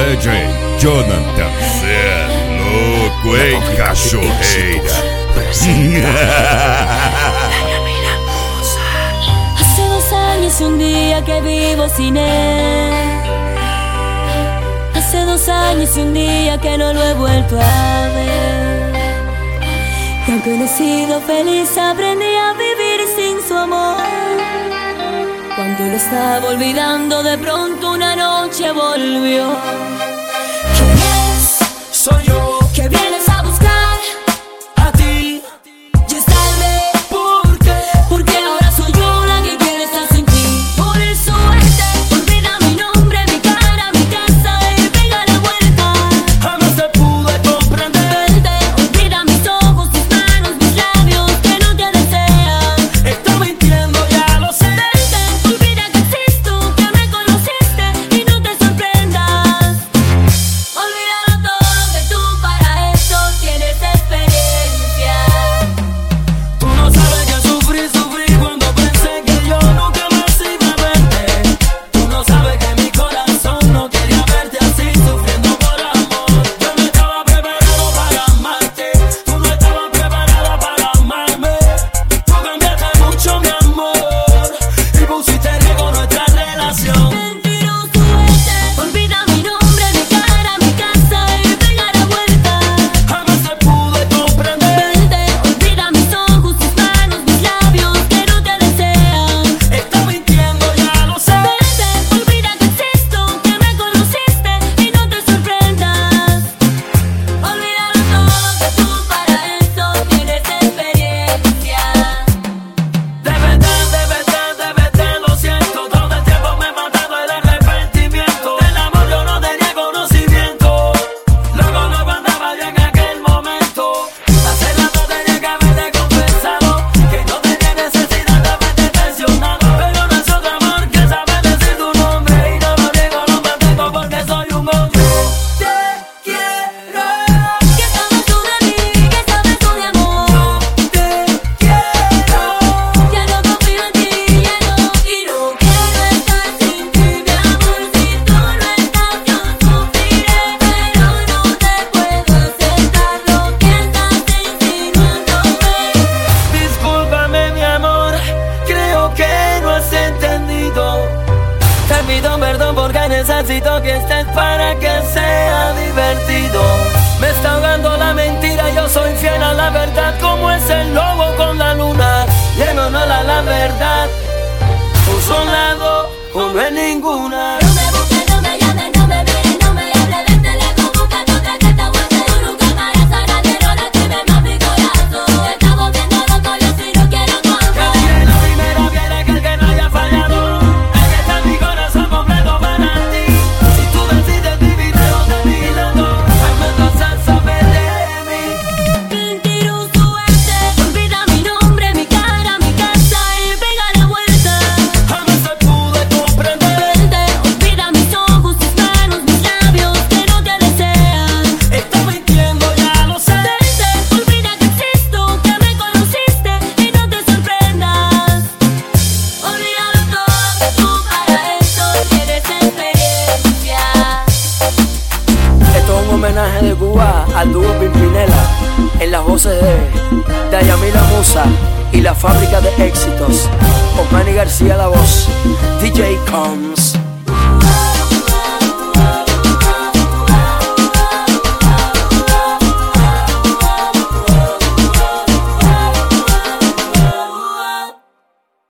DJ Jonathan Cê louco, hein, cachorreira. Hace 2 años y un día que vivo sin él. Hace 2 años y un día que no lo he vuelto a ver. Y aunque no he sido feliz, aprendí a vivir sin su amor. Cuando lo estaba olvidando, de pronto una noche volvió. ¿Quién es? Soy yo. Que vienes a buscar A ti. y es tarde. ¿Por qué? Porque ahora soy yo la que quiere estar sin ti. Por eso vete, olvida mi nombre, mi cara, mi casa y pega la vuelta. Jamás te pude comprender. Vete, olvida mis ojos, tus manos, mis labios que no te desean. Está mintiendo, ya lo sé. Vete, olvida que existo, que me conociste y no te sorprendas. Olvídalo todo, que tú para esto tienes experiencia. Tú no sabes que sufrí cuando pensé que yo nunca más iba a verte. Tú no sabes que mi corazón no quería verte así, sufriendo por amor. Yo no estaba preparado para amarte. Tú no estabas preparada para amarme. Tú cambiaste mucho, mi amor, y pusiste en riesgo nuestra relación. Mentiroso, vete, olvida mi nombre, mi cara, mi casa y pega la vuelta. Jamás te pude comprender. Vete, olvida mis ojos, tus manos, mis labios que no te desean. Está mintiendo, ya lo sé. Vete, olvida que existo, que me conociste y no te sorprendas. Olvídalo todo, que tú para esto tienes experiencia. De verdad, lo siento. Todo el tiempo me he matado el arrepentimiento. Del amor yo no tenía conocimiento. Luego no andaba yo en aquel momento. Hace rato tenía que haberte confesado que no tenía necesidad de haberte traicionado. Pero no es otro amor que sabe decir tu nombre. Y no lo niego, lo mantengo porque soy un hombre. Te quiero. ¿Qué sabes tú de mí? ¿Qué sabes tú de amor? Te quiero. Ya no confío en ti, ya no. Y no quiero estar sin ti, mi amor. Si tú no estás, yo sufriré. Pero no te puedo aceptar lo que estás insinuándome. Discúlpame, mi amor, creo que no has entendido. Te pido perdón porque necesito que estés para que sea divertido. Me está ahogando la mentira, yo soy fiel a la verdad, como es el lobo con la luna. Y en honor a la verdad, puso a un lado o no es ninguna. No me busques, no me llames, no me mires, no me hables de teléfono, buscando otra que te aguante. Tú nunca me harás aradero, lastimé más mi corazón. Te está volviendo loco, yo sí no quiero tu Que amor. dije lo primero, quiere que el que no haya fallado. Ahí está mi corazón completo para ti. Si tú decides dividirlo de mi lado, hazme entonces saber de mí. Mentiroso, vete, olvida mi nombre, mi cara, mi casa y pega la vuelta. Jamás te pude comprender. Vete, olvida mis ojos, tus manos, mis labios que no te desean. Está mintiendo, ya lo sé. Vete, olvida que existo, que me conociste y no te sorprendas. Olvídalo todo, que tú para esto tienes experiencia. Esto es un homenaje de Cuba al dúo Pimpinela, en las voces de Dayamila Musa y la fábrica de éxitos, Osmani García la voz, DJ Combs.